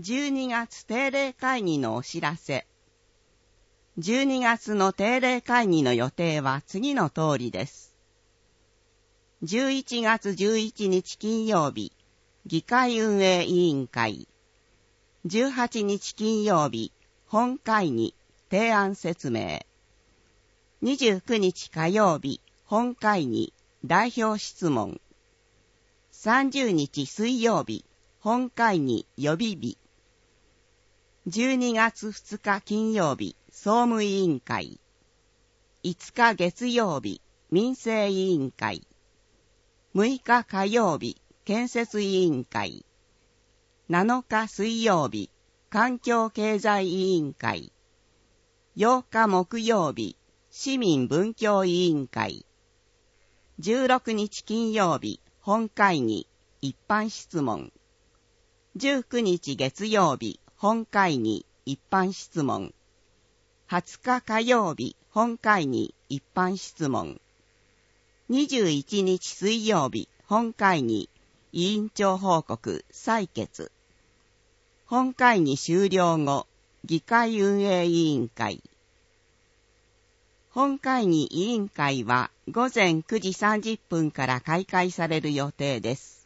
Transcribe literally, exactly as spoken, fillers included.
じゅうにがつ定例会議のお知らせ。じゅうにがつの定例会議の予定は次の通りです。じゅういちがつじゅういちにち金曜日、議会運営委員会。じゅうはちにち金曜日、本会議、提案説明。にじゅうくにち火曜日、本会議、代表質問。さんじゅうにち水曜日、本会議予備日。じゅうにがつふつか金曜日、総務委員会。いつか月曜日、民生委員会。むいか火曜日、建設委員会。なのか水曜日、環境経済委員会。ようか木曜日、市民文教委員会。じゅうろくにち金曜日、本会議、一般質問。じゅうくにち月曜日、本会議、一般質問。はつか火曜日、本会議、一般質問。にじゅういちにち水曜日、本会議、委員長報告、採決。本会議終了後、議会運営委員会。本会議委員会は午前くじさんじゅっぷんから開会される予定です。